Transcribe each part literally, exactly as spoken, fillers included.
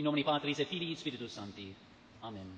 In nomine Patris et Filii et Spiritus Sancti. Amen.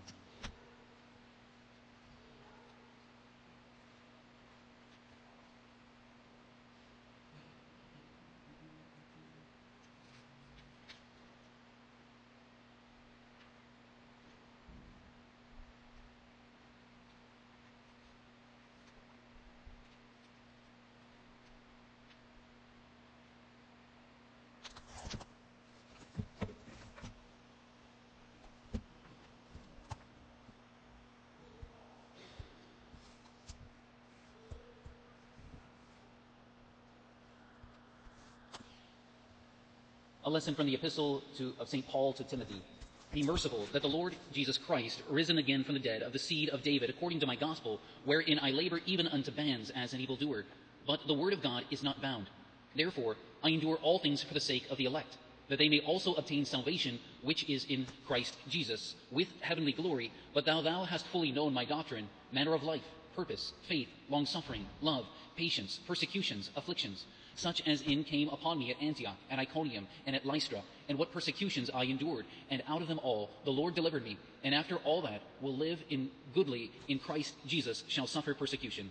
A lesson from the epistle to, of Saint Paul to Timothy. Be merciful, that the Lord Jesus Christ, risen again from the dead, of the seed of David, according to my gospel, wherein I labor even unto bands as an evildoer. But the word of God is not bound. Therefore I endure all things for the sake of the elect, that they may also obtain salvation, which is in Christ Jesus, with heavenly glory. But thou, thou hast fully known my doctrine, manner of life, purpose, faith, long-suffering, love, patience, persecutions, afflictions, such as in came upon me at Antioch, at Iconium, and at Lystra, and what persecutions I endured, and out of them all the Lord delivered me, and after all that will live in goodly in Christ Jesus shall suffer persecution.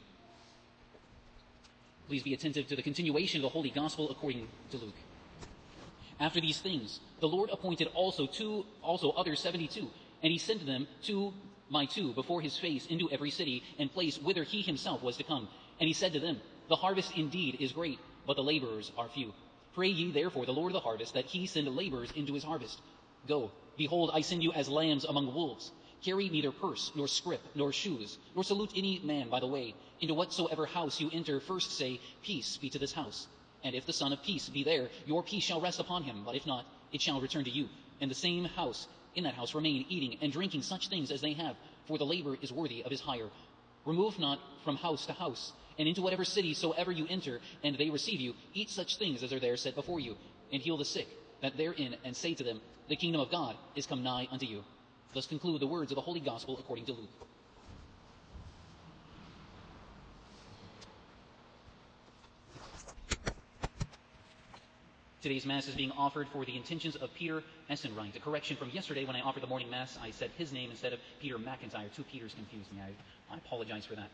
Please be attentive to the continuation of the Holy Gospel according to Luke. After these things, the Lord appointed also two, also other seventy-two, and he sent them two by two before his face into every city and place whither he himself was to come. And he said to them, the harvest indeed is great, but the laborers are few. Pray ye therefore the Lord of the harvest, that he send laborers into his harvest. Go, behold, I send you as lambs among wolves. Carry neither purse, nor scrip, nor shoes, nor salute any man by the way. Into whatsoever house you enter, first say, Peace be to this house. And if the Son of Peace be there, your peace shall rest upon him, but if not, it shall return to you. And the same house, in that house remain, eating and drinking such things as they have, for the labor is worthy of his hire. Remove not from house to house, and into whatever city soever you enter, and they receive you, eat such things as are there set before you, and heal the sick that therein, and say to them, the kingdom of God is come nigh unto you. Thus conclude the words of the Holy Gospel according to Luke. Today's Mass is being offered for the intentions of Peter Essenreich. A correction from yesterday when I offered the morning Mass, I said his name instead of Peter McIntyre. Two Peters confused me. I, I apologize for that.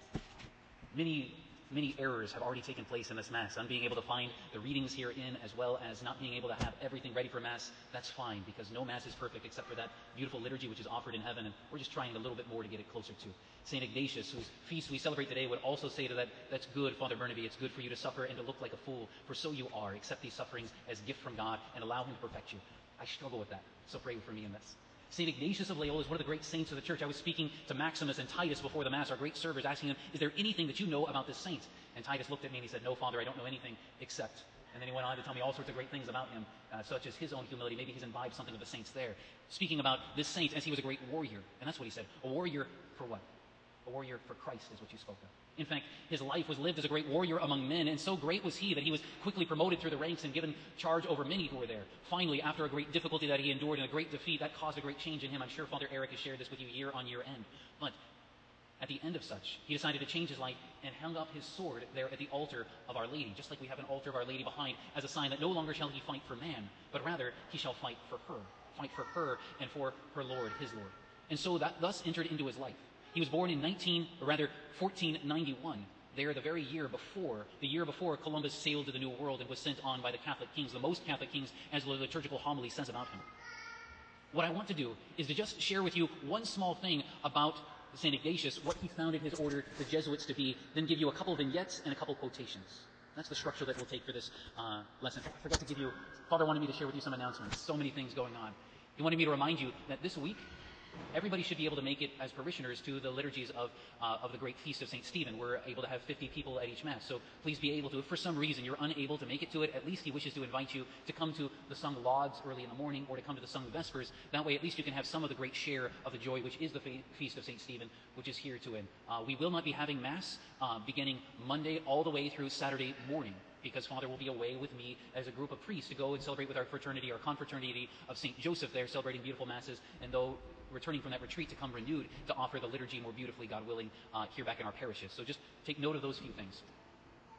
Many, many errors have already taken place in this Mass. Unbeing able to find the readings herein, as well as not being able to have everything ready for Mass, that's fine, because no Mass is perfect except for that beautiful liturgy which is offered in heaven, and we're just trying a little bit more to get it closer to. Saint Ignatius, whose feast we celebrate today, would also say to that, that's good, Father Burnaby, it's good for you to suffer and to look like a fool, for so you are. Accept these sufferings as a gift from God and allow him to perfect you. I struggle with that, so pray for me in this. Saint Ignatius of Loyola is one of the great saints of the church. I was speaking to Maximus and Titus before the Mass, our great servers, asking them, is there anything that you know about this saint? And Titus looked at me and he said, no, Father, I don't know anything except. And then he went on to tell me all sorts of great things about him, uh, such as his own humility. Maybe he's imbibed something of the saints there. Speaking about this saint as he was a great warrior. And that's what he said. A warrior for what? A warrior for Christ is what you spoke of. In fact, his life was lived as a great warrior among men, and so great was he that he was quickly promoted through the ranks and given charge over many who were there. Finally, after a great difficulty that he endured and a great defeat, that caused a great change in him. I'm sure Father Eric has shared this with you year on year end. But at the end of such, he decided to change his life and hung up his sword there at the altar of Our Lady, just like we have an altar of Our Lady behind, as a sign that no longer shall he fight for man, but rather he shall fight for her, fight for her and for her Lord, his Lord. And so that thus entered into his life. He was born in nineteen, or rather fourteen ninety-one. There, the very year before, the year before Columbus sailed to the New World and was sent on by the Catholic kings, the most Catholic kings, as the liturgical homily says about him. What I want to do is to just share with you one small thing about Saint Ignatius, what he founded his order, the Jesuits, to be, then give you a couple of vignettes and a couple of quotations. That's the structure that we'll take for this uh, lesson. I forgot to give you, Father wanted me to share with you some announcements. So many things going on. He wanted me to remind you that this week, everybody should be able to make it as parishioners to the liturgies of uh, of the great feast of Saint Stephen. We're able to have fifty people at each Mass. So please be able to, if for some reason you're unable to make it to it, at least he wishes to invite you to come to the sung lauds early in the morning or to come to the sung vespers. That way at least you can have some of the great share of the joy which is the fe- feast of Saint Stephen, which is here to end. Uh, we will not be having Mass uh, beginning Monday all the way through Saturday morning, because Father will be away with me as a group of priests to go and celebrate with our fraternity, our confraternity of Saint Joseph there, celebrating beautiful Masses, and though returning from that retreat to come renewed to offer the liturgy more beautifully, God willing, uh, here back in our parishes. So just take note of those few things.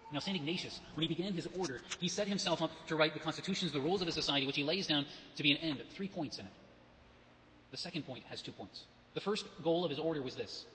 Now, Saint Ignatius, when he began his order, he set himself up to write the constitutions, the rules of his society, which he lays down to be an end, three points in it. The second point has two points. The first goal of his order was this: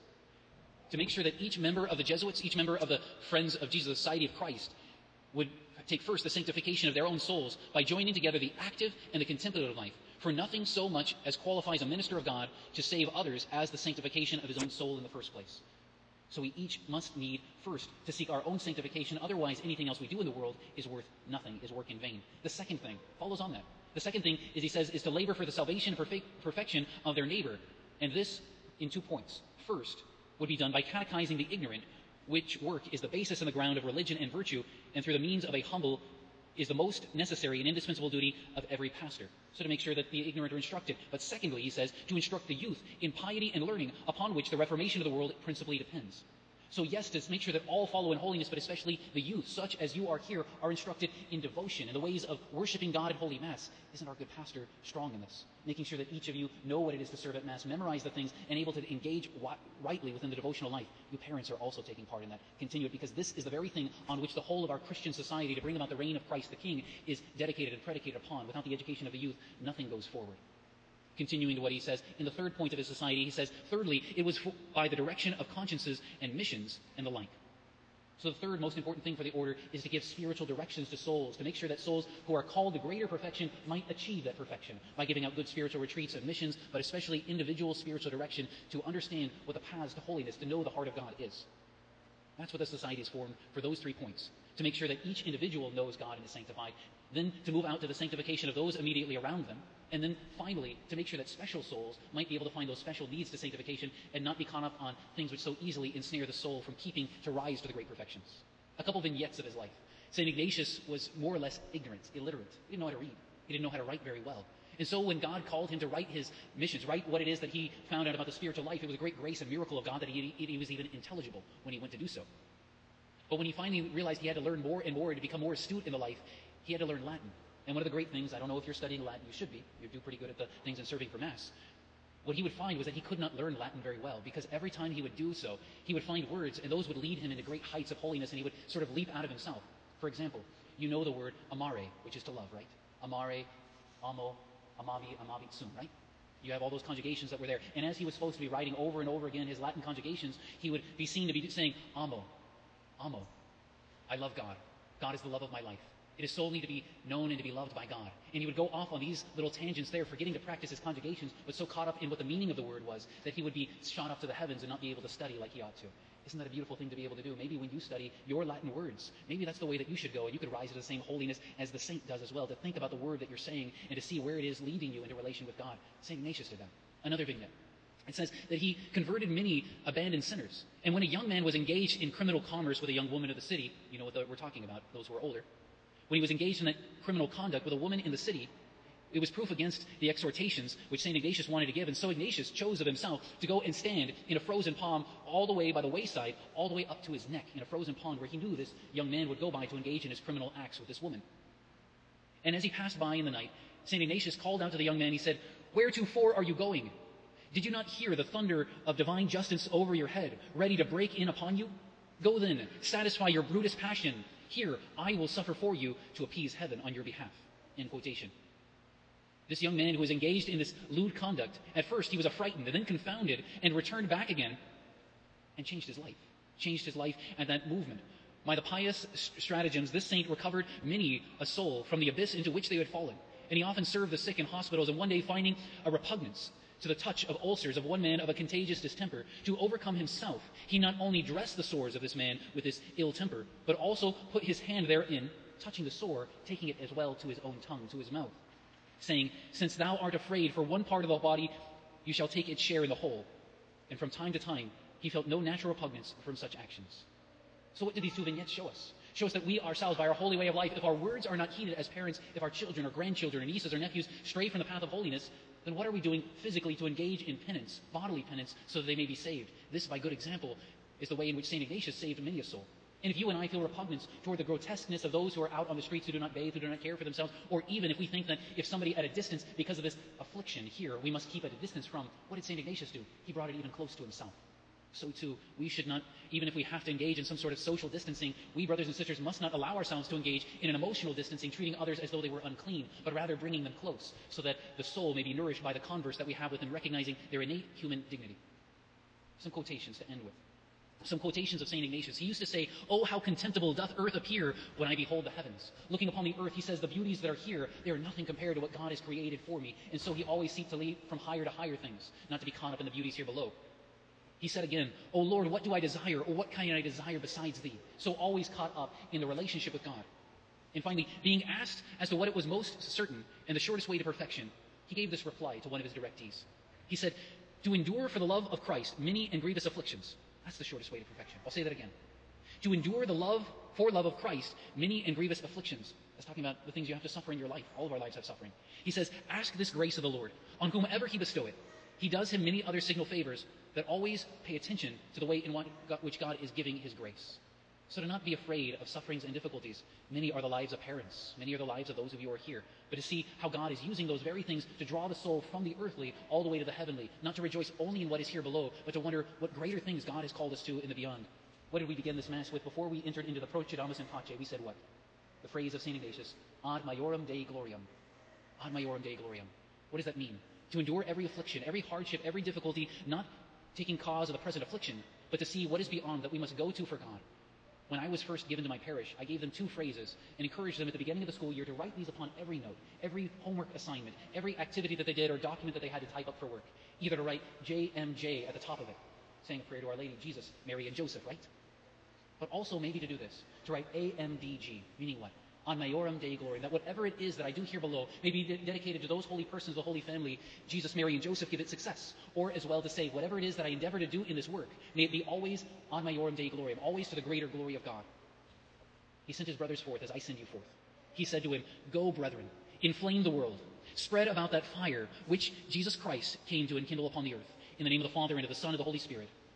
to make sure that each member of the Jesuits, each member of the Friends of Jesus, the Society of Christ, would take first the sanctification of their own souls by joining together the active and the contemplative life. For nothing so much as qualifies a minister of God to save others as the sanctification of his own soul in the first place. So we each must need first to seek our own sanctification. Otherwise, anything else we do in the world is worth nothing, is work in vain. The second thing follows on that. The second thing is, he says, is to labor for the salvation and perfect, perfection of their neighbor. And this in two points. First would be done by catechizing the ignorant, which work is the basis and the ground of religion and virtue, and through the means of a humble is the most necessary and indispensable duty of every pastor. So to make sure that the ignorant are instructed. But secondly, he says, to instruct the youth in piety and learning, upon which the reformation of the world principally depends. So yes, to make sure that all follow in holiness, but especially the youth, such as you are here, are instructed in devotion, in the ways of worshiping God at Holy Mass. Isn't our good pastor strong in this? Making sure that each of you know what it is to serve at Mass, memorize the things, and able to engage rightly within the devotional life. You parents are also taking part in that. Continue it, because this is the very thing on which the whole of our Christian society, to bring about the reign of Christ the King, is dedicated and predicated upon. Without the education of the youth, nothing goes forward. Continuing to what he says, in the third point of his society, he says, thirdly, it was by the direction of consciences and missions and the like. So the third most important thing for the order is to give spiritual directions to souls, to make sure that souls who are called to greater perfection might achieve that perfection by giving out good spiritual retreats and missions, but especially individual spiritual direction to understand what the paths to holiness, to know the heart of God is. That's what the society is formed for, those three points. To make sure that each individual knows God and is sanctified, then to move out to the sanctification of those immediately around them, and then finally to make sure that special souls might be able to find those special needs to sanctification and not be caught up on things which so easily ensnare the soul from keeping to rise to the great perfections. A couple vignettes of his life. Saint Ignatius was more or less ignorant, illiterate. He didn't know how to read. He didn't know how to write very well. And so when God called him to write his missions, write what it is that he found out about the spiritual life, it was a great grace and miracle of God that he, he was even intelligible when he went to do so. But when he finally realized he had to learn more and more to become more astute in the life, he had to learn Latin. And one of the great things, I don't know if you're studying Latin, you should be. You do pretty good at the things in serving for Mass. What he would find was that he could not learn Latin very well, because every time he would do so, he would find words, and those would lead him into great heights of holiness, and he would sort of leap out of himself. For example, you know the word amare, which is to love, right? Amare, amo, amavi, amavit sum, right? You have all those conjugations that were there. And as he was supposed to be writing over and over again his Latin conjugations, he would be seen to be saying, amo, amo, I love God. God is the love of my life. It is solely to be known and to be loved by God. And he would go off on these little tangents there, forgetting to practice his conjugations, but so caught up in what the meaning of the word was that he would be shot up to the heavens and not be able to study like he ought to. Isn't that a beautiful thing to be able to do? Maybe when you study your Latin words, maybe that's the way that you should go, and you could rise to the same holiness as the saint does as well, to think about the word that you're saying and to see where it is leading you into relation with God. Saint Ignatius did that. Another vignette. It says that he converted many abandoned sinners. And when a young man was engaged in criminal commerce with a young woman of the city, you know what the, we're talking about, those who are older, when he was engaged in that criminal conduct with a woman in the city, it was proof against the exhortations which Saint Ignatius wanted to give. And so Ignatius chose of himself to go and stand in a frozen pond all the way by the wayside, all the way up to his neck in a frozen pond where he knew this young man would go by to engage in his criminal acts with this woman. And as he passed by in the night, Saint Ignatius called out to the young man. He said, "Wheretofore are you going? Did you not hear the thunder of divine justice over your head, ready to break in upon you? Go then, satisfy your Brutus passion. Here, I will suffer for you to appease heaven on your behalf." End quotation. This young man who was engaged in this lewd conduct, at first he was affrighted and then confounded and returned back again and changed his life. Changed his life at that movement. By the pious stratagems, this saint recovered many a soul from the abyss into which they had fallen. And he often served the sick in hospitals, and one day finding a repugnance to the touch of ulcers of one man of a contagious distemper, to overcome himself, he not only dressed the sores of this man with his ill temper, but also put his hand therein, touching the sore, taking it as well to his own tongue, to his mouth, saying, "Since thou art afraid for one part of the body, you shall take its share in the whole." And from time to time, he felt no natural repugnance from such actions. So what do these two vignettes show us? Show us that we ourselves, by our holy way of life, if our words are not heeded as parents, if our children or grandchildren or nieces or nephews stray from the path of holiness, then what are we doing physically to engage in penance, bodily penance, so that they may be saved? This, by good example, is the way in which Saint Ignatius saved many a soul. And if you and I feel repugnance toward the grotesqueness of those who are out on the streets who do not bathe, who do not care for themselves, or even if we think that if somebody at a distance, because of this affliction here, we must keep at a distance from, what did Saint Ignatius do? He brought it even close to himself. So too, we should not, even if we have to engage in some sort of social distancing, we brothers and sisters must not allow ourselves to engage in an emotional distancing, treating others as though they were unclean, but rather bringing them close, so that the soul may be nourished by the converse that we have with them, recognizing their innate human dignity. Some quotations to end with. Some quotations of Saint Ignatius. He used to say, "Oh, how contemptible doth earth appear when I behold the heavens." Looking upon the earth, he says, the beauties that are here, they are nothing compared to what God has created for me. And so he always seeks to lead from higher to higher things, not to be caught up in the beauties here below. He said again, "O Lord, what do I desire, or what can I desire besides thee?" So always caught up in the relationship with God. And finally, being asked as to what it was most certain and the shortest way to perfection, he gave this reply to one of his directees. He said, "To endure for the love of Christ many and grievous afflictions." That's the shortest way to perfection. I'll say that again. To endure the love, for love of Christ, many and grievous afflictions. That's talking about the things you have to suffer in your life. All of our lives have suffering. He says, "Ask this grace of the Lord, on whomever he bestow it. He does him many other signal favors, that always pay attention to the way in which God is giving his grace." So to not be afraid of sufferings and difficulties. Many are the lives of parents. Many are the lives of those of you who are here. But to see how God is using those very things to draw the soul from the earthly all the way to the heavenly. Not to rejoice only in what is here below, but to wonder what greater things God has called us to in the beyond. What did we begin this Mass with? Before we entered into the Procedamus in Pace, we said what? The phrase of Saint Ignatius, "Ad maiorem Dei gloriam." Ad maiorem Dei gloriam. What does that mean? To endure every affliction, every hardship, every difficulty, not taking cause of the present affliction, but to see what is beyond that we must go to for God. When I was first given to my parish, I gave them two phrases and encouraged them at the beginning of the school year to write these upon every note, every homework assignment, every activity that they did or document that they had to type up for work. Either to write J M J at the top of it, saying a prayer to Our Lady, Jesus, Mary, and Joseph, right? But also maybe to do this, to write A M D G, meaning what? On maiorem Dei gloriam, that whatever it is that I do here below may be de- dedicated to those holy persons, the Holy Family, Jesus, Mary, and Joseph, give it success. Or as well to say, whatever it is that I endeavor to do in this work, may it be always on maiorem Dei gloriam, always to the greater glory of God. He sent his brothers forth as I send you forth. He said to him, "Go, brethren, inflame the world, spread about that fire which Jesus Christ came to enkindle upon the earth. In the name of the Father, and of the Son, and of the Holy Spirit.